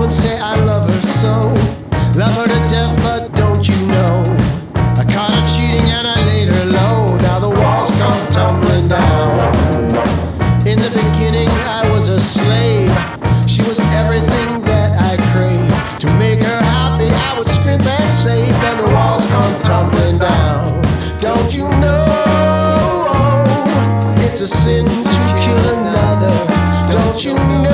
woman say I love her so. Love her to death, but don't you know? I caught her cheating and I laid her low. Now the walls come tumbling down. In the beginning I was a slave. She was everything that I craved. To make her happy I would scrimp and save. Then the walls come tumbling down. Don't you know it's a sin to kill another? Don't you know